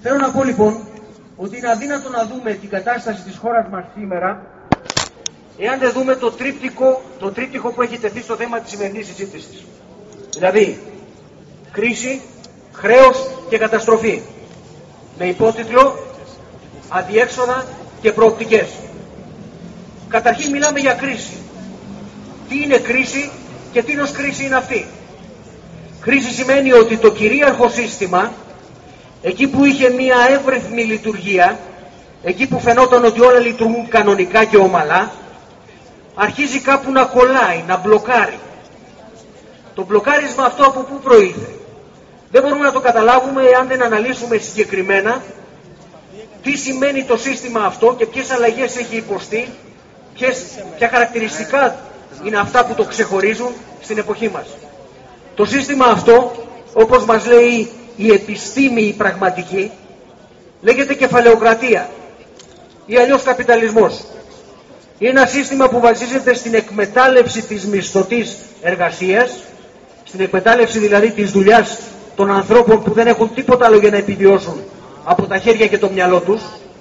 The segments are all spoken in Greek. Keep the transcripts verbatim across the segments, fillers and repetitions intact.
Θέλω να πω λοιπόν ότι είναι αδύνατο να δούμε την κατάσταση της χώρας μας σήμερα εάν δεν δούμε το τρίπτυχο, το τρίπτυχο που έχει τεθεί στο θέμα της σημερινής συζήτησης. Δηλαδή, κρίση, χρέος και καταστροφή. Με υπότιτλο αδιέξοδα και προοπτικές. Καταρχήν μιλάμε για κρίση. Τι είναι κρίση και τι ως κρίση είναι αυτή? Κρίση σημαίνει ότι το κυρίαρχο σύστημα, εκεί που είχε μία εύρυθμη λειτουργία, εκεί που φαινόταν ότι όλα λειτουργούν κανονικά και ομαλά, αρχίζει κάπου να κολλάει, να μπλοκάρει. Το μπλοκάρισμα αυτό από πού προήλθε? Δεν μπορούμε να το καταλάβουμε αν δεν αναλύσουμε συγκεκριμένα τι σημαίνει το σύστημα αυτό και ποιες αλλαγές έχει υποστεί, ποιες, ποια χαρακτηριστικά είναι αυτά που το ξεχωρίζουν στην εποχή μας. Το σύστημα αυτό, όπως μας λέει η επιστήμη η πραγματική, λέγεται κεφαλαιοκρατία ή αλλιώς καπιταλισμός. Είναι ένα σύστημα που βασίζεται στην εκμετάλλευση της μισθωτής εργασίας, στην εκμετάλλευση δηλαδή της δουλειάς των ανθρώπων που δεν έχουν τίποτα άλλο για να επιβιώσουν από τα χέρια και το μυαλό τους,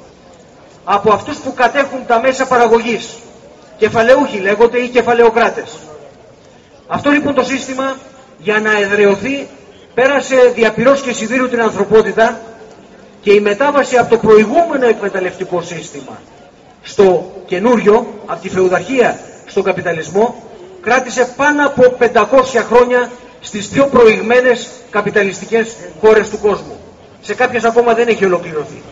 από αυτούς που κατέχουν τα μέσα παραγωγής. Κεφαλαιούχοι λέγονται ή κεφαλαιοκράτες. Αυτό λοιπόν το σύστημα, για να εδραιωθεί, πέρασε διαπυρός και σιδήρου την ανθρωπότητα, και η μετάβαση από το προηγούμενο εκμεταλλευτικό σύστημα στο καινούριο, από τη φεουδαρχία στον καπιταλισμό, κράτησε πάνω από πεντακόσια χρόνια στις πιο προηγμένες καπιταλιστικές χώρες του κόσμου. Σε κάποιες ακόμα δεν έχει ολοκληρωθεί.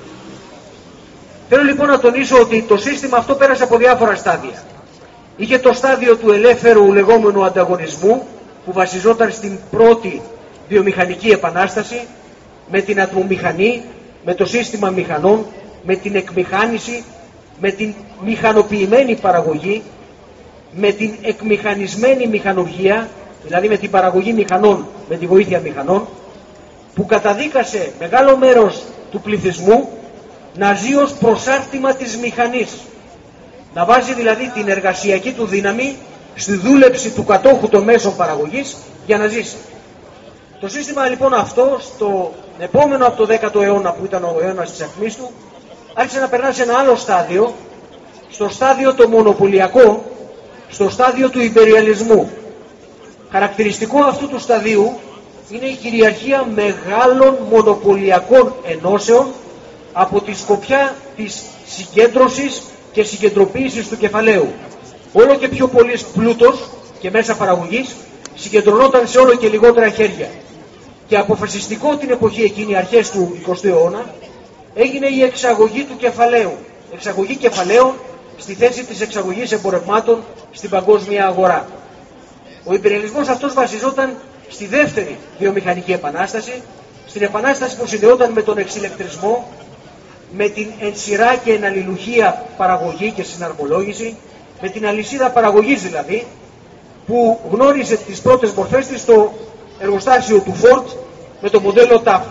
Θέλω λοιπόν να τονίσω ότι το σύστημα αυτό πέρασε από διάφορα στάδια. Είχε το στάδιο του ελεύθερου λεγόμενου ανταγωνισμού, που βασιζόταν στην πρώτη βιομηχανική επανάσταση, με την ατμομηχανή, με το σύστημα μηχανών, με την εκμηχάνηση, με την μηχανοποιημένη παραγωγή, με την εκμηχανισμένη μηχανουργία, δηλαδή με την παραγωγή μηχανών, με τη βοήθεια μηχανών, που καταδίκασε μεγάλο μέρος του πληθυσμού να ζει ως προσάρτημα της μηχανής. Να βάζει δηλαδή την εργασιακή του δύναμη στη δούλεψη του κατόχου των μέσων παραγωγής για να ζήσει. Το σύστημα λοιπόν αυτό, στο επόμενο από το δέκατο αιώνα, που ήταν ο αιώνας της ακμής του, άρχισε να περνά σε ένα άλλο στάδιο, στο στάδιο το μονοπωλιακό, στο στάδιο του ιμπεριαλισμού. Χαρακτηριστικό αυτού του σταδίου είναι η κυριαρχία μεγάλων μονοπωλιακών ενώσεων από τη σκοπιά της συγκέντρωσης και συγκεντρωποίησης του κεφαλαίου. Όλο και πιο πολύς πλούτος και μέσα παραγωγής συγκεντρωνόταν σε όλο και λιγότερα χέρια. Και αποφασιστικό την εποχή εκείνη, αρχές του εικοστού αιώνα, έγινε η εξαγωγή του κεφαλαίου. Εξαγωγή κεφαλαίων στη θέση της εξαγωγής εμπορευμάτων στην παγκόσμια αγορά. Ο ιμπεριαλισμός αυτός βασιζόταν στη δεύτερη βιομηχανική επανάσταση, στην επανάσταση που συνδεόταν με τον εξηλεκτρισμό, με την εν σειρά και εν αλληλουχία παραγωγή και συναρμολόγηση, με την αλυσίδα παραγωγής δηλαδή, που γνώριζε τις πρώτες μορφές της στο εργοστάσιο του Ford με το μοντέλο ταφ,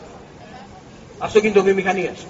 αυτοκινητοβιομηχανίας.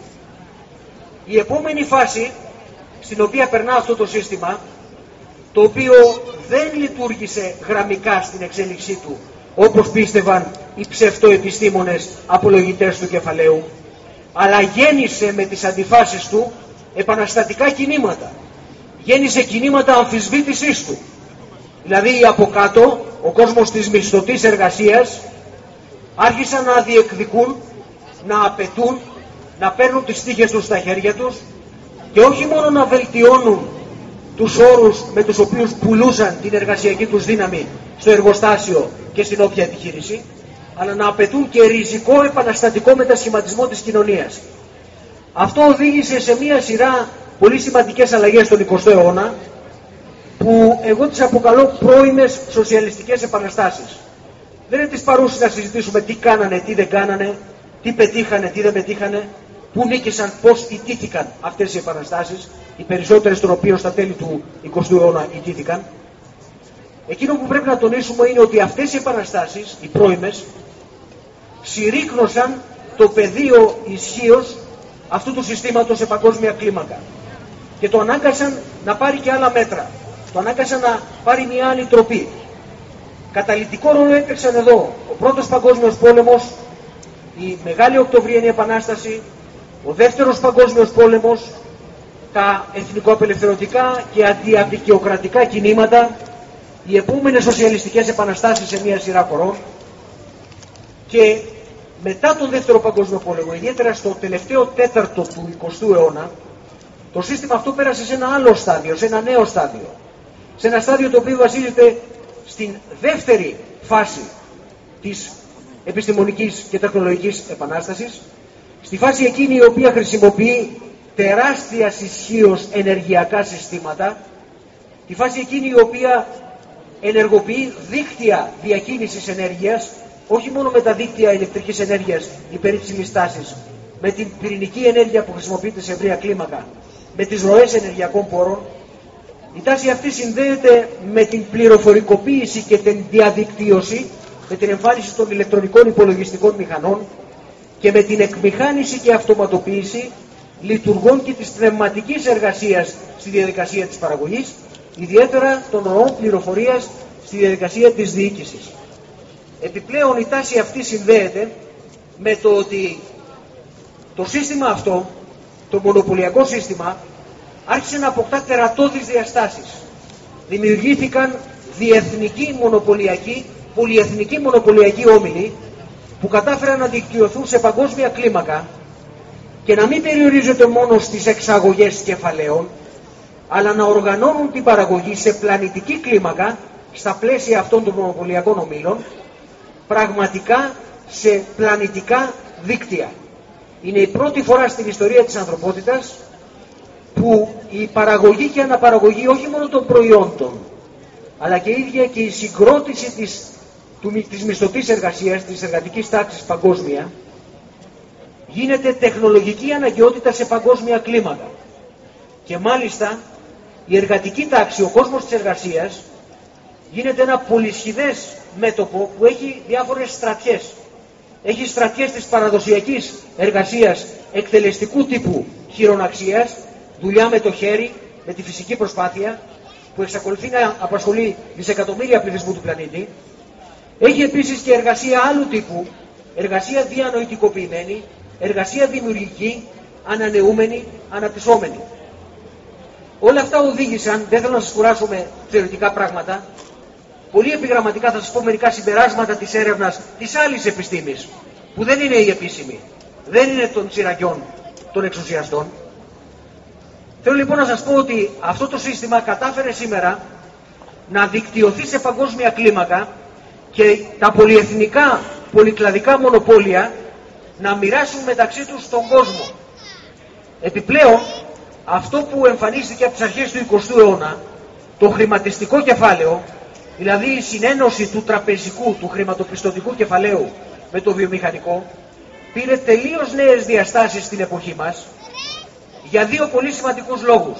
Η επόμενη φάση στην οποία περνά αυτό το σύστημα, το οποίο δεν λειτουργήσε γραμμικά στην εξέλιξή του, όπως πίστευαν οι ψευτοεπιστήμονες απολογητές του κεφαλαίου, αλλά γέννησε με τις αντιφάσεις του επαναστατικά κινήματα. Γέννησε κινήματα αμφισβήτησής του. Δηλαδή από κάτω, ο κόσμος της μισθωτής εργασίας άρχισαν να διεκδικούν, να απαιτούν, να παίρνουν τις τύχες τους στα χέρια τους, και όχι μόνο να βελτιώνουν τους όρους με τους οποίους πουλούσαν την εργασιακή τους δύναμη στο εργοστάσιο και στην όποια επιχείρηση, αλλά να απαιτούν και ριζικό επαναστατικό μετασχηματισμό της κοινωνίας. Αυτό οδήγησε σε μία σειρά πολύ σημαντικές αλλαγές στον εικοστό αιώνα, που εγώ τις αποκαλώ πρώιμες σοσιαλιστικές επαναστάσεις. Δεν είναι τις παρούσες να συζητήσουμε τι κάνανε, τι δεν κάνανε, τι πετύχανε, τι δεν πετύχανε, πού νίκησαν, πώς ιτήθηκαν αυτές οι επαναστάσεις, οι περισσότερες των οποίων στα τέλη του εικοστού αιώνα ιτήθηκαν. Εκείνο που πρέπει να τονίσουμε είναι ότι αυτές οι επαναστάσεις, οι πρώιμες, συρρίκνωσαν το πεδίο ισχύως αυτού του συστήματος σε παγκόσμια κλίμακα και το ανάγκασαν να πάρει και άλλα μέτρα. Το ανάγκασαν να πάρει μια άλλη τροπή. Καταλυτικό ρόλο έπαιξαν εδώ ο πρώτος παγκόσμιος πόλεμος, η Μεγάλη Οκτωβριανή Επανάσταση, ο Δεύτερος Παγκόσμιος Πόλεμος, τα εθνικοαπελευθερωτικά και αντιαπικιοκρατικά κινήματα, οι επόμενες σοσιαλιστικές επαναστάσεις σε μια σειρά χωρών και μετά τον Δεύτερο Παγκόσμιο Πόλεμο, ιδιαίτερα στο τελευταίο τέταρτο του εικοστού αιώνα, το σύστημα αυτό πέρασε σε ένα άλλο στάδιο, σε ένα νέο στάδιο. Σε ένα στάδιο το οποίο βασίζεται στην δεύτερη φάση της επιστημονικής και τεχνολογικής επανάστασης, στη φάση εκείνη η οποία χρησιμοποιεί τεράστια ισχύως ενεργειακά συστήματα, τη φάση εκείνη η οποία ενεργοποιεί δίκτυα διακίνησης ενέργειας, όχι μόνο με τα δίκτυα ηλεκτρικής ενέργειας υπερύψηλης τάσης, με την πυρηνική ενέργεια που χρησιμοποιείται σε ευρεία κλίμακα, με τις ροές ενεργειακών πόρων. Η τάση αυτή συνδέεται με την πληροφορικοποίηση και την διαδικτύωση, με την εμφάνιση των ηλεκτρονικών υπολογιστικών μηχανών και με την εκμηχάνηση και αυτοματοποίηση λειτουργών και της πνευματικής εργασίας στη διαδικασία της παραγωγής, ιδιαίτερα των ροών πληροφορίας στη διαδικασία της διοίκησης. Επιπλέον η τάση αυτή συνδέεται με το ότι το σύστημα αυτό, το μονοπωλιακό σύστημα, άρχισε να αποκτά τερατώδεις διαστάσεις. Δημιουργήθηκαν διεθνικοί μονοπωλιακοί, πολυεθνικοί μονοπωλιακοί όμιλοι που κατάφεραν να δικτυωθούν σε παγκόσμια κλίμακα και να μην περιορίζονται μόνο στις εξαγωγές κεφαλαίων, αλλά να οργανώνουν την παραγωγή σε πλανητική κλίμακα στα πλαίσια αυτών των μονοπωλιακών ομίλων, πραγματικά σε πλανητικά δίκτυα. Είναι η πρώτη φορά στην ιστορία της ανθρωπότητας που η παραγωγή και αναπαραγωγή όχι μόνο των προϊόντων, αλλά και η ίδια και η συγκρότηση της, του, της μισθωτής εργασίας, της εργατικής τάξης παγκόσμια, γίνεται τεχνολογική αναγκαιότητα σε παγκόσμια κλίμακα. Και μάλιστα η εργατική τάξη, ο κόσμος της εργασίας, γίνεται ένα πολυσχηδές μέτωπο που έχει διάφορες στρατιές. Έχει στρατιές της παραδοσιακής εργασίας εκτελεστικού τύπου χειροναξίας, δουλειά με το χέρι, με τη φυσική προσπάθεια, που εξακολουθεί να απασχολεί δισεκατομμύρια πληθυσμού του πλανήτη. Έχει επίσης και εργασία άλλου τύπου, εργασία διανοητικοποιημένη, εργασία δημιουργική, ανανεούμενη, αναπτυσσόμενη. Όλα αυτά οδήγησαν, δεν θέλω να σας κουράσω με θεωρητικά πράγματα, πολύ επιγραμματικά θα σας πω μερικά συμπεράσματα της έρευνας της άλλης επιστήμης, που δεν είναι η επίσημη, δεν είναι των τσιρακιών, των εξουσιαστών. Θέλω λοιπόν να σας πω ότι αυτό το σύστημα κατάφερε σήμερα να δικτυωθεί σε παγκόσμια κλίμακα και τα πολυεθνικά, πολυκλαδικά μονοπόλια να μοιράσουν μεταξύ τους τον κόσμο. Επιπλέον, αυτό που εμφανίστηκε από τις αρχές του εικοστού αιώνα, το χρηματιστικό κεφάλαιο, δηλαδή η συνένωση του τραπεζικού, του χρηματοπιστωτικού κεφαλαίου με το βιομηχανικό, πήρε τελείως νέες διαστάσεις στην εποχή μας για δύο πολύ σημαντικούς λόγους.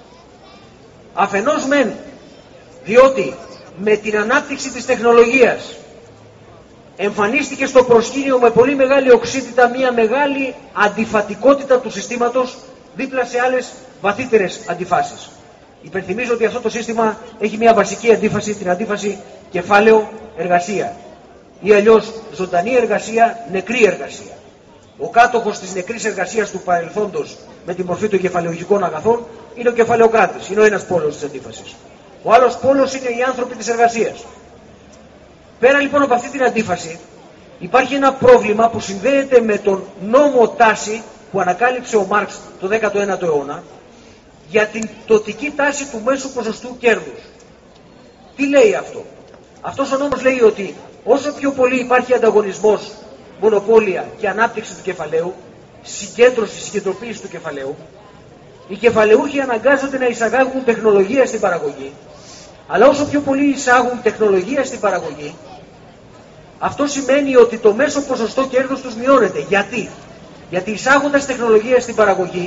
Αφενός μεν, διότι με την ανάπτυξη της τεχνολογίας εμφανίστηκε στο προσκήνιο με πολύ μεγάλη οξύτητα μια μεγάλη αντιφατικότητα του συστήματος δίπλα σε άλλες βαθύτερες αντιφάσεις. Υπενθυμίζω ότι αυτό το σύστημα έχει μια βασική αντίφαση, την αντίφαση κεφάλαιο-εργασία. Ή αλλιώς ζωντανή εργασία, νεκρή εργασία. Ο κάτοχος της νεκρής εργασίας του παρελθόντος με την μορφή των κεφαλαιογικών αγαθών είναι ο κεφαλαιοκράτης. Είναι ο ένας πόλος της αντίφασης. Ο άλλος πόλος είναι οι άνθρωποι της εργασίας. Πέρα λοιπόν από αυτή την αντίφαση υπάρχει ένα πρόβλημα που συνδέεται με τον νόμο τάση που ανακάλυψε ο Μάρξ το δέκατο ένατο αιώνα για την τοτική τάση του μέσου ποσοστού κέρδους. Τι λέει αυτό? Αυτός ο νόμος λέει ότι όσο πιο πολύ υπάρχει ανταγωνισμός, μονοπόλια και ανάπτυξη του κεφαλαίου, συγκέντρωση, συγκεντροποίηση του κεφαλαίου, οι κεφαλαιούχοι αναγκάζονται να εισαγάγουν τεχνολογία στην παραγωγή, αλλά όσο πιο πολύ εισάγουν τεχνολογία στην παραγωγή, αυτό σημαίνει ότι το μέσο ποσοστό κέρδους τους μειώνεται. Γιατί? Γιατί εισάγοντας τεχνολογία στην παραγωγή,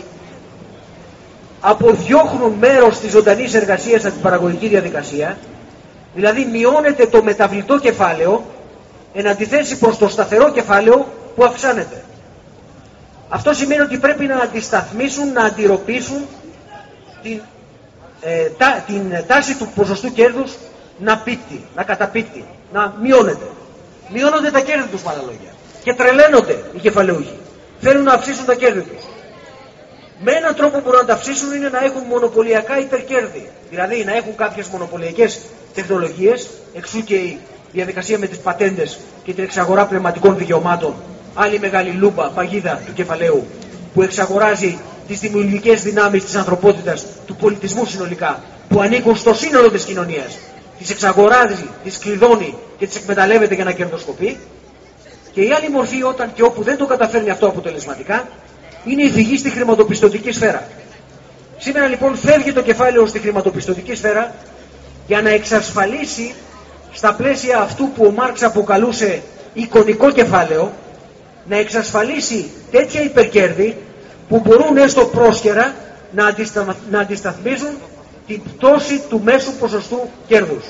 αποδιώχνουν μέρος της ζωντανής εργασίας από την παραγωγική διαδικασία, δηλαδή μειώνεται το μεταβλητό κεφάλαιο εν αντιθέσει προς το σταθερό κεφάλαιο που αυξάνεται. Αυτό σημαίνει ότι πρέπει να αντισταθμίσουν, να αντιρροπήσουν την, ε, τα, την τάση του ποσοστού κέρδους να πίπτει, να καταπίπτει, να μειώνεται. Μειώνονται τα κέρδη τους με άλλα λόγια. Και τρελαίνονται οι κεφαλαιούχοι. Θέλουν να αυξήσουν τα κέρδη τους. Με έναν τρόπο που μπορούν να τα αυξήσουν είναι να έχουν μονοπωλιακά υπερκέρδη. Δηλαδή να έχουν κάποιες μονοπωλιακές τεχνολογίες, εξού και η διαδικασία με τις πατέντες και την εξαγορά πνευματικών δικαιωμάτων, άλλη μεγάλη λούμπα, παγίδα του κεφαλαίου, που εξαγοράζει τις δημιουργικές δυνάμεις της ανθρωπότητας, του πολιτισμού συνολικά, που ανήκουν στο σύνολο της κοινωνίας. Τις εξαγοράζει, τις κλειδώνει και τις εκμεταλλεύεται για να κερδοσκοπεί. Και η άλλη μορφή, όταν και όπου δεν το καταφέρνει αυτό αποτελεσματικά, είναι η φυγή στη χρηματοπιστωτική σφαίρα. Σήμερα λοιπόν φεύγει το κεφάλαιο στη χρηματοπιστωτική σφαίρα για να εξασφαλίσει στα πλαίσια αυτού που ο Μάρξ αποκαλούσε εικονικό κεφάλαιο, να εξασφαλίσει τέτοια υπερκέρδη που μπορούν έστω πρόσκαιρα να, αντιστα... να αντισταθμίζουν την πτώση του μέσου ποσοστού κέρδους.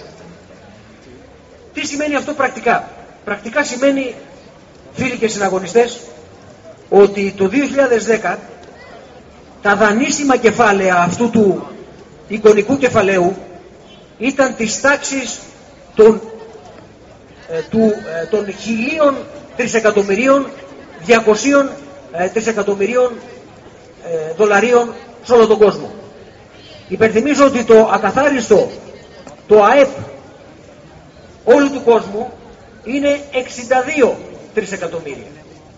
Τι σημαίνει αυτό πρακτικά? Πρακτικά σημαίνει, φίλοι και συναγωνιστές, ότι το δύο χιλιάδες δέκα τα δανείσιμα κεφάλαια αυτού του εικονικού κεφαλαίου ήταν της τάξης των, ε, του, ε, των χιλίων τρισεκατομμυρίων, διακοσίων ε, τρισεκατομμυρίων ε, δολαρίων σε όλο τον κόσμο. Υπενθυμίζω ότι το ακαθάριστο, το ΑΕΠ όλου του κόσμου είναι εξήντα δύο τρισεκατομμύρια.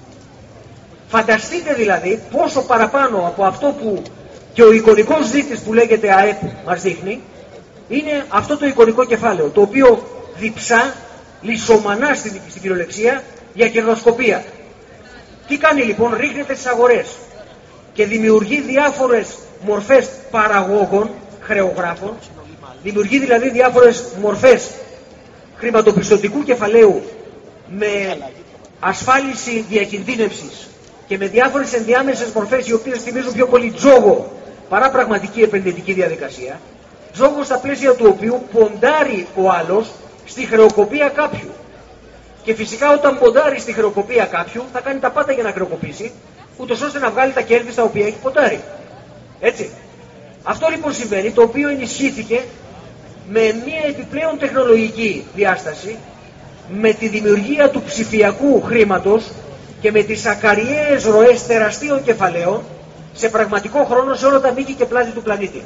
Φανταστείτε δηλαδή πόσο παραπάνω από αυτό που και ο εικονικός δείκτης που λέγεται ΑΕΠ μας δείχνει, είναι αυτό το εικονικό κεφάλαιο, το οποίο διψά, λησομανά στην, στην κυριολεξία για κερδοσκοπία. Τι κάνει λοιπόν? Ρίχνεται στις αγορές και δημιουργεί διάφορες μορφές παραγόγων, χρεογράφων, δημιουργεί δηλαδή διάφορες μορφές χρηματοπιστωτικού κεφαλαίου με ασφάλιση διακινδύνευσης και με διάφορες ενδιάμεσες μορφές οι οποίες θυμίζουν πιο πολύ τζόγο παρά πραγματική επενδυτική διαδικασία, τζόγο στα πλαίσια του οποίου ποντάρει ο άλλος στη χρεοκοπία κάποιου. Και φυσικά όταν ποντάρει στη χρεοκοπία κάποιου θα κάνει τα πάντα για να χρεοκοπήσει, ούτως ώστε να βγάλει τα κέρδη στα οποία έχει ποντάρει. Έτσι. Αυτό λοιπόν συμβαίνει, το οποίο ενισχύθηκε με μια επιπλέον τεχνολογική διάσταση, με τη δημιουργία του ψηφιακού χρήματος και με τις ακαριαίες ροές τεραστίων κεφαλαίων σε πραγματικό χρόνο σε όλα τα μήκη και πλάτη του πλανήτη.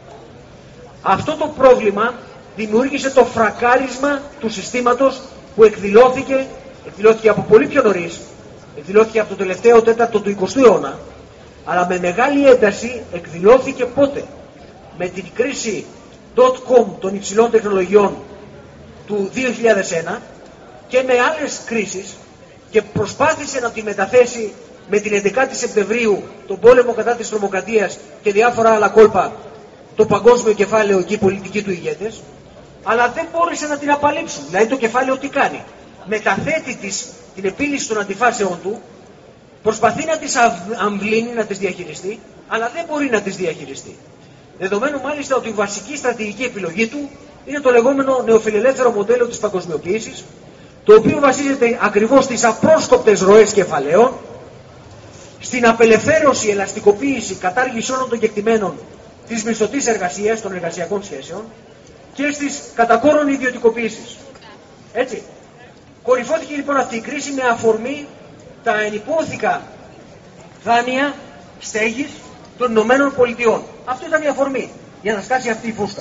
Αυτό το πρόβλημα δημιούργησε το φρακάρισμα του συστήματος που εκδηλώθηκε, εκδηλώθηκε από πολύ πιο νωρίς, εκδηλώθηκε από το τελευταίο τέταρτο του εικοστού αιώνα, αλλά με μεγάλη ένταση εκδηλώθηκε πότε? Με την κρίση dot com των υψηλών τεχνολογιών του δύο χιλιάδες ένα και με άλλες κρίσεις, και προσπάθησε να τη μεταθέσει με την έντεκα Σεπτεμβρίου, τον πόλεμο κατά της τρομοκρατίας και διάφορα άλλα κόλπα, το παγκόσμιο κεφάλαιο και οι πολιτικοί του ηγέτες, αλλά δεν μπόρεσε να την απαλείψουν. Δηλαδή το κεφάλαιο τι κάνει? Μεταθέτει τις, την επίλυση των αντιφάσεων του, προσπαθεί να τις αμβλύνει, να τις διαχειριστεί, αλλά δεν μπορεί να τις διαχειριστεί. Δεδομένου μάλιστα ότι η βασική στρατηγική επιλογή του είναι το λεγόμενο νεοφιλελεύθερο μοντέλο της παγκοσμιοποίησης, το οποίο βασίζεται ακριβώς στις απρόσκοπτες ροές κεφαλαίων, στην απελευθέρωση, ελαστικοποίηση, κατάργηση όλων των κεκτημένων της μισθωτής εργασίας, των εργασιακών σχέσεων και στις κατακόρων ιδιωτικοποίησεις. Έτσι. Κορυφώθηκε λοιπόν αυτή η κρίση με αφορμή τα ενυπόθηκα δάνεια στέγης των Ηνωμένων Πολιτειών. Αυτό ήταν η αφορμή για να σκάσει αυτή η φούστα.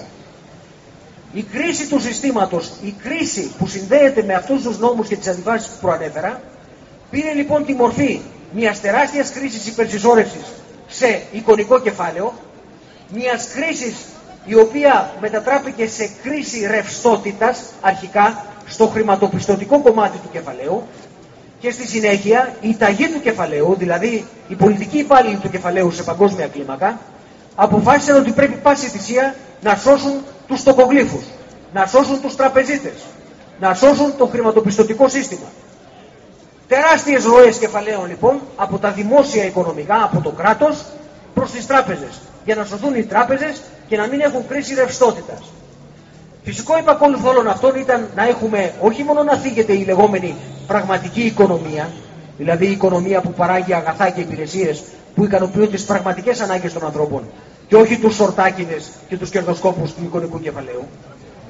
Η κρίση του συστήματος, η κρίση που συνδέεται με αυτούς τους νόμους και τις αντιφάσεις που προανέφερα, πήρε λοιπόν τη μορφή μιας τεράστιας κρίσης υπερσυσσόρευσης σε εικονικό κεφάλαιο, μιας κρίσης η οποία μετατράπηκε σε κρίση ρευστότητας αρχικά στο χρηματοπιστωτικό κομμάτι του κεφαλαίου, και στη συνέχεια η ταγή του κεφαλαίου, δηλαδή οι πολιτικοί υπάλληλοι του κεφαλαίου σε παγκόσμια κλίμακα, αποφάσισαν ότι πρέπει πάση θυσία να σώσουν τους τοκογλύφους, να σώσουν τους τραπεζίτες, να σώσουν το χρηματοπιστωτικό σύστημα. Τεράστιες ροές κεφαλαίων λοιπόν από τα δημόσια οικονομικά, από το κράτος προς τις τράπεζες, για να σωθούν οι τράπεζες και να μην έχουν κρίση ρευστότητας. Φυσικό επακόλουθο όλων αυτών ήταν να έχουμε όχι μόνο να θίγεται η λεγόμενη πραγματική οικονομία, δηλαδή η οικονομία που παράγει αγαθά και υπηρεσίες που ικανοποιούν τις πραγματικές ανάγκες των ανθρώπων και όχι τους σορτάκιδες και τους κερδοσκόπους του εικονικού κεφαλαίου,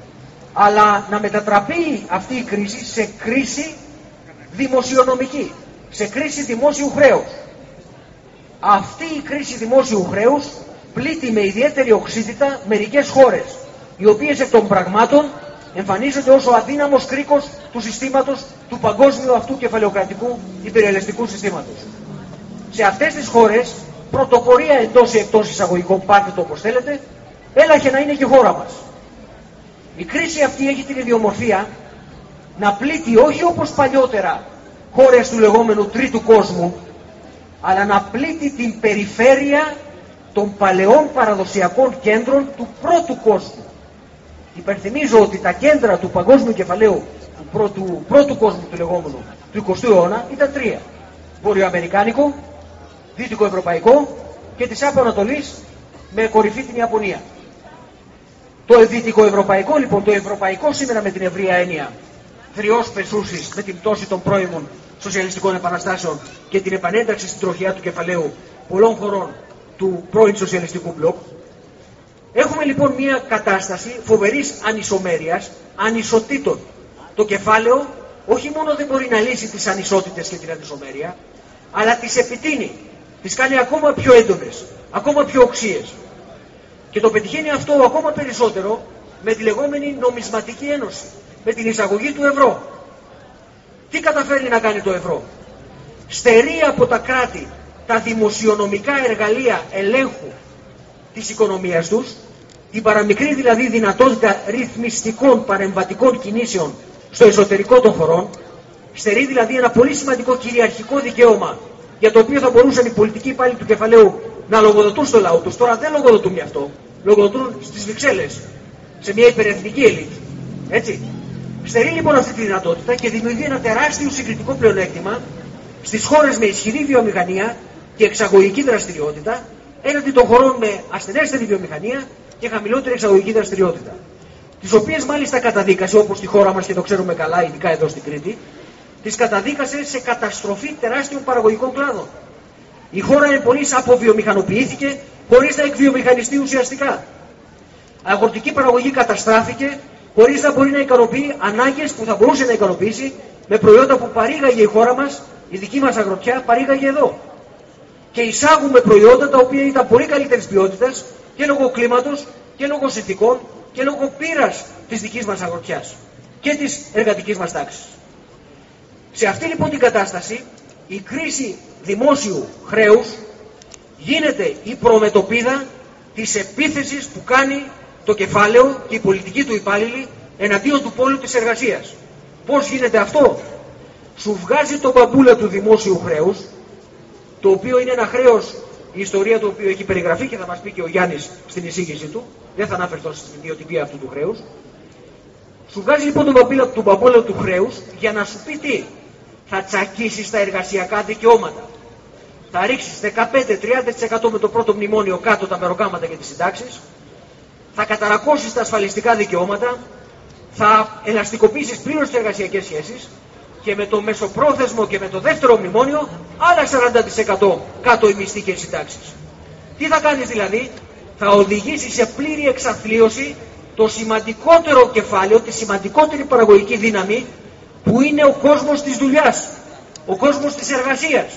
αλλά να μετατραπεί αυτή η κρίση σε κρίση δημοσιονομική. σε κρίση δημόσιου χρέους. Αυτή η κρίση δημόσιου χρέους πλήττει με ιδιαίτερη οξύτητα μερικές χώρες, οι οποίες εκ των πραγμάτων εμφανίζονται ως ο αδύναμος κρίκος του συστήματος, του παγκόσμιου αυτού κεφαλαιοκρατικού υπεριαλιστικού συστήματος. Σε αυτές τις χώρες, πρωτοπορία εντός ή εκτός εισαγωγικών, πάρτε το όπως θέλετε, έλαχε να είναι και η χώρα μας. Η κρίση αυτή έχει την ιδιομορφία να πλήττει όχι όπως παλιότερα χώρες του λεγόμενου τρίτου κόσμου, αλλά να πλήττει την περιφέρεια των παλαιών παραδοσιακών κέντρων του πρώτου κόσμου. Υπενθυμίζω ότι τα κέντρα του παγκόσμιου κεφαλαίου του πρώτου, πρώτου κόσμου του λεγόμενου του εικοστού αιώνα ήταν τρία. Βορειοαμερικάνικο, δυτικοευρωπαϊκό και της Άπου Ανατολής με κορυφή την Ιαπωνία. Το δυτικοευρωπαϊκό λοιπόν, το ευρωπαϊκό σήμερα με την ευρεία έννοια θριός πεσούσης με την πτώση των πρώιμων σοσιαλιστικών επαναστάσεων και την επανένταξη στην τροχιά του κεφαλαίου πολλών χωρών του πρώην σοσιαλιστικού μπλοκ. Έχουμε λοιπόν μια κατάσταση φοβερής ανισομέρειας, ανισοτήτων. Το κεφάλαιο όχι μόνο δεν μπορεί να λύσει τις ανισότητες και την ανισομέρεια, αλλά τις επιτείνει, τις κάνει ακόμα πιο έντονες, ακόμα πιο οξύες. Και το πετυχαίνει αυτό ακόμα περισσότερο με τη λεγόμενη νομισματική ένωση, με την εισαγωγή του ευρώ. Τι καταφέρει να κάνει το ευρώ? Στερεί από τα κράτη τα δημοσιονομικά εργαλεία ελέγχου της οικονομίας τους, την παραμικρή δηλαδή δυνατότητα ρυθμιστικών παρεμβατικών κινήσεων στο εσωτερικό των χωρών, στερεί δηλαδή ένα πολύ σημαντικό κυριαρχικό δικαίωμα για το οποίο θα μπορούσαν οι πολιτικοί υπάλληλοι του κεφαλαίου να λογοδοτούν στο λαό τους. Τώρα δεν λογοδοτούν γι' αυτό, λογοδοτούν στις Βρυξέλλες, σε μια υπερεθνική ελίτ. Έτσι. Στερεί λοιπόν αυτή τη δυνατότητα και δημιουργεί ένα τεράστιο συγκριτικό πλεονέκτημα στις χώρες με ισχυρή βιομηχανία και εξαγωγική δραστηριότητα έναντι των χωρών με ασθενέστερη βιομηχανία και χαμηλότερη εξαγωγική δραστηριότητα. Τις οποίες μάλιστα καταδίκασε, όπως τη χώρα μας και το ξέρουμε καλά, ειδικά εδώ στην Κρήτη, τις καταδίκασε σε καταστροφή τεράστιων παραγωγικών κλάδων. Η χώρα εν πολλοίς αποβιομηχανοποιήθηκε χωρίς να εκβιομηχανιστεί ουσιαστικά. Αγροτική παραγωγή καταστράφηκε χωρίς να μπορεί να ικανοποιεί ανάγκες που θα μπορούσε να ικανοποιήσει με προϊόντα που παρήγαγε η χώρα μας, η δική μας αγροτιά παρήγαγε εδώ. Και εισάγουμε προϊόντα τα οποία ήταν πολύ καλύτερης ποιότητας και λόγω κλίματος και λόγω συνθηκών και λόγω πείρας της δικής μας αγροτιάς και της εργατικής μας τάξης. Σε αυτή λοιπόν την κατάσταση η κρίση δημόσιου χρέους γίνεται η προμετωπίδα της επίθεσης που κάνει το κεφάλαιο και η πολιτική του υπάλληλη εναντίον του πόλου της εργασίας. Πώς γίνεται αυτό? Σου βγάζει το μπαμπούλα του δημόσιου χρέους, το οποίο είναι ένα χρέος, η ιστορία του οποίου έχει περιγραφεί και θα μας πει και ο Γιάννης στην εισήγηση του, δεν θα αναφερθώ στην ιδιοτυπία αυτού του χρέους. Σου βγάζει λοιπόν τον μπαμπούλα, τον μπαμπούλα του χρέους για να σου πει τι? Θα τσακίσεις τα εργασιακά δικαιώματα. Θα ρίξεις δεκαπέντε με τριάντα τοις εκατό με το πρώτο μνημόνιο κάτω τα μεροκάματα και τις συντάξεις. Θα καταρακώσεις τα ασφαλιστικά δικαιώματα. Θα ελαστικοποιήσεις πλήρως τις εργασιακές σχέσεις. Και με το μεσοπρόθεσμο και με το δεύτερο μνημόνιο άλλα σαράντα τοις εκατό κάτω οι μισθοί και οι συντάξεις. Τι θα κάνεις δηλαδή? Θα οδηγήσεις σε πλήρη εξαθλίωση το σημαντικότερο κεφάλαιο, τη σημαντικότερη παραγωγική δύναμη που είναι ο κόσμος της δουλειάς, ο κόσμος της εργασίας.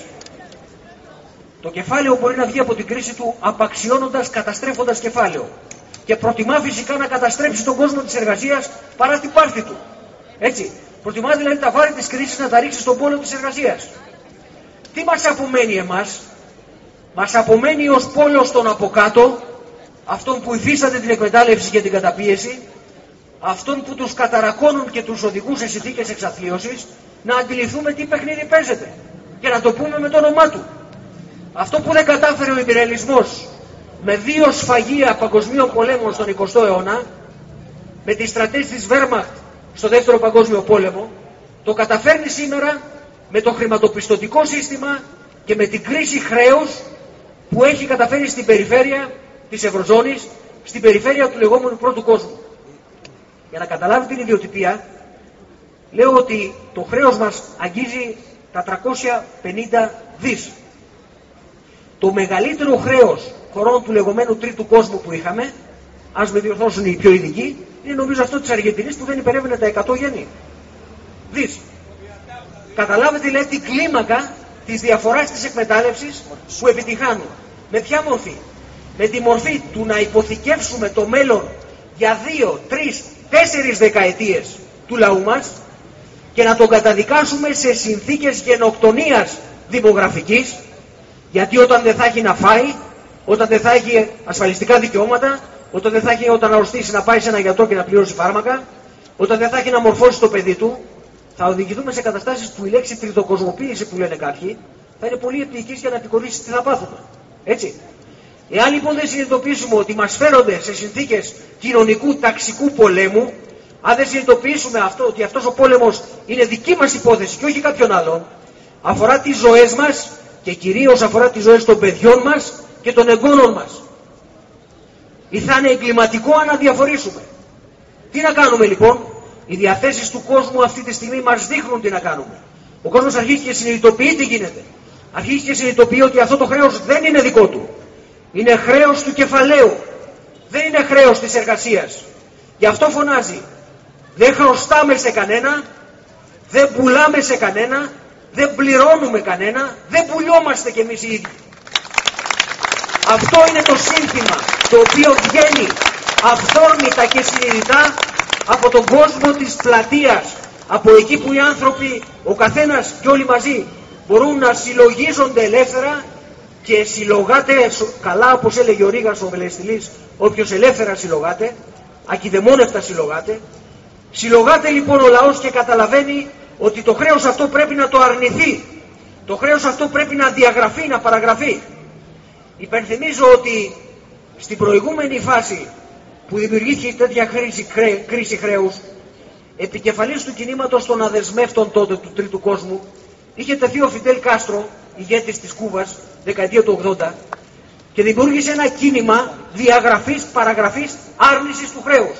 Το κεφάλαιο μπορεί να βγει από την κρίση του απαξιώνοντας, καταστρέφοντας κεφάλαιο και προτιμά φυσικά να καταστρέψει τον κόσμο της εργασίας παρά την πάρτη του. Έτσι. Προτιμά δηλαδή τα βάρη της κρίσης να τα ρίξει στον πόλο της εργασίας. Τι μας απομένει εμάς? Μας απομένει ως πόλος των από κάτω, αυτών που υφίσταται την εκμετάλλευση και την καταπίεση, αυτών που τους καταρακώνουν και τους οδηγούν σε συνθήκες εξαθλίωσης, να αντιληφθούμε τι παιχνίδι παίζεται και να το πούμε με το όνομά του. Αυτό που δεν κατάφερε ο ιμπεριαλισμός με δύο σφαγεία παγκοσμίων πολέμων στον εικοστό αιώνα, με τις στρατές της Βέρμαχτ στο δεύτερο παγκόσμιο πόλεμο, το καταφέρνει σήμερα με το χρηματοπιστωτικό σύστημα και με την κρίση χρέους που έχει καταφέρει στην περιφέρεια της Ευρωζώνης, στην περιφέρεια του λεγόμενου πρώτου κόσμου. Για να καταλάβει την ιδιοτυπία, λέω ότι το χρέος μας αγγίζει τα τριακόσια πενήντα δις. Το μεγαλύτερο χρέος χωρών του λεγόμενου τρίτου κόσμου που είχαμε, ας με διορθώσουν οι πιο ειδικοί, είναι νομίζω αυτό της Αργεντινής που δεν υπερεύαινε τα εκατό γέννη. Δις. Καταλάβετε δηλαδή την κλίμακα της διαφοράς της εκμετάλλευσης που επιτυχάνουν. Με ποια μορφή? Με τη μορφή του να υποθηκεύσουμε το μέλλον για δύο, τρεις, τέσσερις δεκαετίες του λαού μας και να τον καταδικάσουμε σε συνθήκες γενοκτονίας δημογραφικής, γιατί όταν δεν θα έχει να φάει, όταν δεν θα έχει ασφαλιστικά δικαιώματα, όταν δεν θα έχει όταν αρρωστήσει να πάει σε ένα γιατρό και να πληρώσει φάρμακα, όταν δεν θα έχει να μορφώσει το παιδί του, θα οδηγηθούμε σε καταστάσεις που η λέξη τριτοκοσμοποίηση που λένε κάποιοι θα είναι πολύ επικής για να επικορίσει τι θα πάθουμε. Έτσι. Εάν λοιπόν δεν συνειδητοποιήσουμε ότι μας φέρονται σε συνθήκες κοινωνικού ταξικού πολέμου, αν δεν συνειδητοποιήσουμε αυτό, ότι αυτός ο πόλεμος είναι δική μας υπόθεση και όχι κάποιον άλλον, αφορά τις ζωές μας και κυρίως αφορά τις ζωές των παιδιών μας και των εγγόνων μας. Ή θα είναι εγκληματικό αν αδιαφορήσουμε. Τι να κάνουμε λοιπόν? Οι διαθέσεις του κόσμου αυτή τη στιγμή μας δείχνουν τι να κάνουμε. Ο κόσμος αρχίζει και συνειδητοποιεί τι γίνεται. Αρχίζει και συνειδητοποιεί ότι αυτό το χρέος δεν είναι δικό του. Είναι χρέος του κεφαλαίου. Δεν είναι χρέος της εργασίας. Γι' αυτό φωνάζει. Δεν χρωστάμε σε κανένα, δεν πουλάμε σε κανένα, δεν πληρώνουμε κανένα, δεν πουλιόμαστε κι εμείς οι ίδιοι. Αυτό είναι το σύνθημα το οποίο βγαίνει αυθόρμητα και συνειδητά από τον κόσμο της πλατείας, από εκεί που οι άνθρωποι, ο καθένας και όλοι μαζί μπορούν να συλλογίζονται ελεύθερα και συλλογάται καλά, όπως έλεγε ο Ρήγας ο Βελεστηλής, όποιος ελεύθερα συλλογάται, ακιδεμόνευτα συλλογάται. Συλλογάται λοιπόν ο λαός και καταλαβαίνει ότι το χρέος αυτό πρέπει να το αρνηθεί. Το χρέος αυτό πρέπει να διαγραφεί, να παραγραφεί. Υπενθυμίζω ότι στην προηγούμενη φάση που δημιουργήθηκε τέτοια κρίση, χρέ, κρίση χρέους, επικεφαλής του κινήματος των αδεσμεύτων τότε του τρίτου κόσμου είχε τεθεί ο Φιντέλ Κάστρο, ηγέτης της Κούβας, δεκαετία του ογδόντα, και δημιούργησε ένα κίνημα διαγραφής, παραγραφής, άρνησης του χρέους.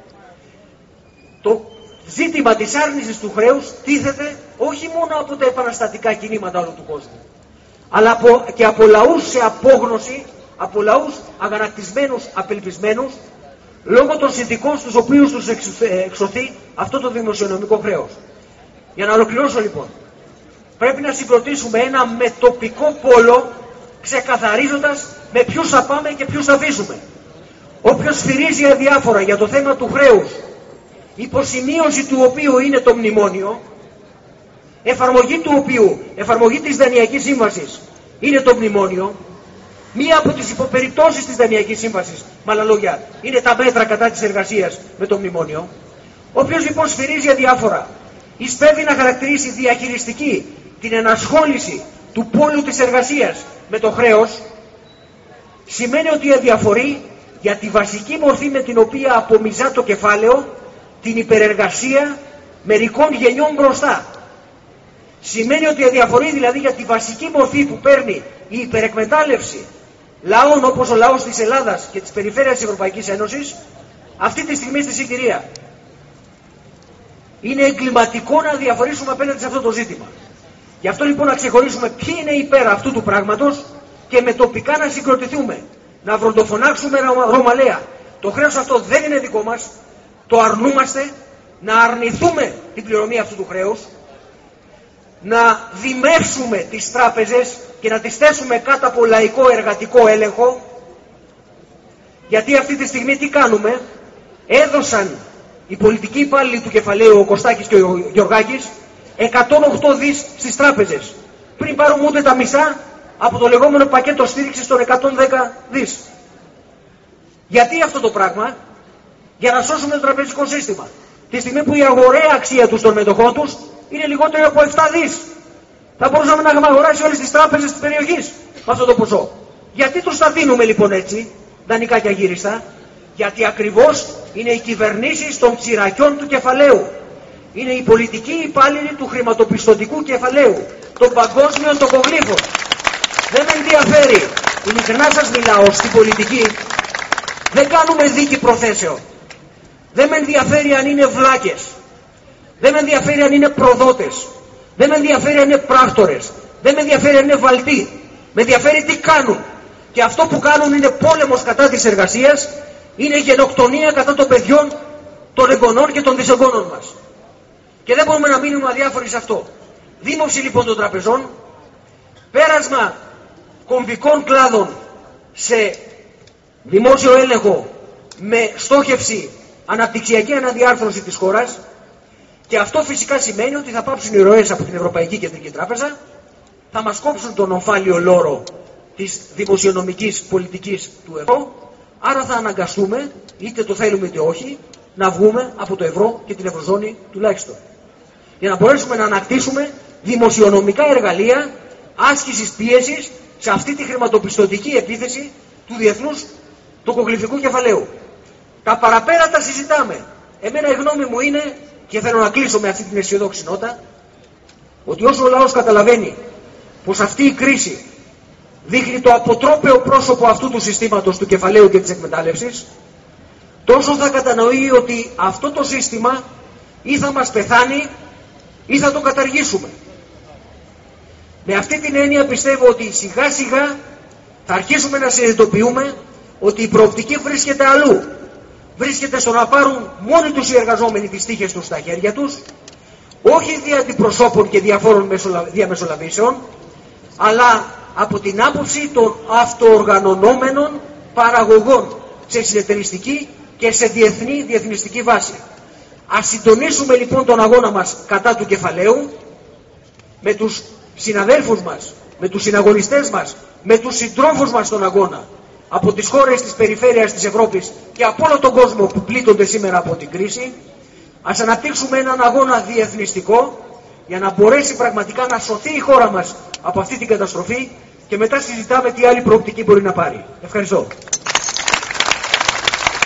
Το ζήτημα της άρνησης του χρέους τίθεται όχι μόνο από τα επαναστατικά κινήματα όλου του κόσμου, αλλά από, και από λαούς σε απόγνωση, από λαούς αγανακτισμένους, απελπισμένους, λόγω των συνθηκών στους οποίους τους εξωθεί αυτό το δημοσιονομικό χρέος. Για να ολοκληρώσω λοιπόν, πρέπει να συγκροτήσουμε ένα μετοπικό πόλο, ξεκαθαρίζοντας με ποιους θα πάμε και ποιους θα αφήσουμε. Όποιος σφυρίζει αδιάφορα για το θέμα του χρέους, υποσημείωση του οποίου είναι το μνημόνιο, εφαρμογή του οποίου, εφαρμογή της Δανειακής Σύμβασης είναι το μνημόνιο, μία από τις υποπεριπτώσεις της Δανειακής Σύμβασης, με άλλα λόγια, είναι τα μέτρα κατά της εργασίας με το μνημόνιο. Όποιος λοιπόν σφυρίζει αδιάφορα, εισπεύει να χαρακτηρίσει διαχειριστική την ενασχόληση του πόλου της εργασίας με το χρέος, σημαίνει ότι αδιαφορεί για τη βασική μορφή με την οποία απομυζά το κεφάλαιο την υπερεργασία μερικών γενιών μπροστά. Σημαίνει ότι αδιαφορεί δηλαδή για τη βασική μορφή που παίρνει η υπερεκμετάλλευση λαών όπως ο λαός της Ελλάδας και της περιφέρειας της Ευρωπαϊκής Ένωσης αυτή τη στιγμή στη συγκυρία. Είναι εγκληματικό να αδιαφορήσουμε απέναντι σε αυτό το ζήτημα. Γι' αυτό λοιπόν να ξεχωρίσουμε ποιοι είναι υπέρ αυτού του πράγματος και με τοπικά να συγκροτηθούμε. Να βροντοφωνάξουμε ρωμαλαία. Το χρέος αυτό δεν είναι δικό μας, το αρνούμαστε, να αρνηθούμε την πληρωμή αυτού του χρέους, να δημεύσουμε τις τράπεζες και να τις θέσουμε κάτω από λαϊκό εργατικό έλεγχο, γιατί αυτή τη στιγμή τι κάνουμε? Έδωσαν οι πολιτικοί υπάλληλοι του κεφαλαίου, ο Κωστάκης και ο Γιωργάκης, εκατόν οκτώ δις στις τράπεζες, πριν πάρουμε ούτε τα μισά από το λεγόμενο πακέτο στήριξης των εκατόν δέκα δις. Γιατί αυτό το πράγμα? Για να σώσουμε το τραπεζικό σύστημα. Τη στιγμή που η αγοραία αξία τους των μετοχών τους είναι λιγότερο από επτά δις. Θα μπορούσαμε να έχουμε αγοράσει όλες τις τράπεζες της περιοχής με αυτό το ποσό. Γιατί τους τα δίνουμε λοιπόν έτσι, δανεικά και αγύριστα? Γιατί ακριβώς είναι οι κυβερνήσεις των τσιρακιών του κεφαλαίου. Είναι οι πολιτικοί υπάλληλοι του χρηματοπιστωτικού κεφαλαίου, των παγκόσμιων τοκογλύφων. Δεν με ενδιαφέρει, ειλικρινά σας μιλάω, στην πολιτική δεν κάνουμε δίκη προθέσεων. Δεν με ενδιαφέρει αν είναι βλάκες. Δεν με ενδιαφέρει αν είναι προδότες. Δεν με ενδιαφέρει αν είναι πράκτορες. Δεν με ενδιαφέρει αν είναι βαλτοί. Με ενδιαφέρει τι κάνουν. Και αυτό που κάνουν είναι πόλεμος κατά της εργασίας, είναι γενοκτονία κατά των παιδιών, των εγγονών και των δυσεγγόνων μας. Και δεν μπορούμε να μείνουμε αδιάφοροι σε αυτό. Δίμευση λοιπόν των τραπεζών, πέρασμα κομβικών κλάδων σε δημόσιο έλεγχο με στόχευση αναπτυξιακή αναδιάρθρωση της χώρας, και αυτό φυσικά σημαίνει ότι θα πάψουν οι ροές από την Ευρωπαϊκή Κεντρική Τράπεζα, θα μας κόψουν τον ομφάλιο λόρο της δημοσιονομικής πολιτικής του ευρώ, άρα θα αναγκαστούμε, είτε το θέλουμε είτε όχι, να βγούμε από το ευρώ και την ευρωζώνη τουλάχιστον. Για να μπορέσουμε να ανακτήσουμε δημοσιονομικά εργαλεία άσκησης πίεσης σε αυτή τη χρηματοπιστωτική επίθεση του διεθνούς τοκογλυφικού κεφαλαίου. Τα παραπέρα τα συζητάμε. Εμένα η γνώμη μου είναι, και θέλω να κλείσω με αυτή την αισιοδόξη νότα, ότι όσο ο λαός καταλαβαίνει πως αυτή η κρίση δείχνει το αποτρόπαιο πρόσωπο αυτού του συστήματος του κεφαλαίου και της εκμετάλλευσης, τόσο θα κατανοεί ότι αυτό το σύστημα ή θα μας πεθάνει ή θα το καταργήσουμε. Με αυτή την έννοια πιστεύω ότι σιγά σιγά θα αρχίσουμε να συνειδητοποιούμε ότι η προοπτική βρίσκεται αλλού. Βρίσκεται στο να πάρουν μόνοι τους οι εργαζόμενοι τις τύχες τους στα χέρια τους, όχι δια αντιπροσώπων και διαφόρων διαμεσολαβήσεων, αλλά από την άποψη των αυτοοργανωνόμενων παραγωγών σε συνεταιριστική και σε διεθνή διεθνιστική βάση. Ας συντονίσουμε λοιπόν τον αγώνα μας κατά του κεφαλαίου με τους συναδέλφους μας, με τους συναγωνιστές μας, με τους συντρόφους μας στον αγώνα από τις χώρες της περιφέρειας της Ευρώπης και από όλο τον κόσμο που πλήττονται σήμερα από την κρίση. Ας αναπτύξουμε έναν αγώνα διεθνιστικό για να μπορέσει πραγματικά να σωθεί η χώρα μας από αυτή την καταστροφή, και μετά συζητάμε τι άλλη προοπτική μπορεί να πάρει. Ευχαριστώ.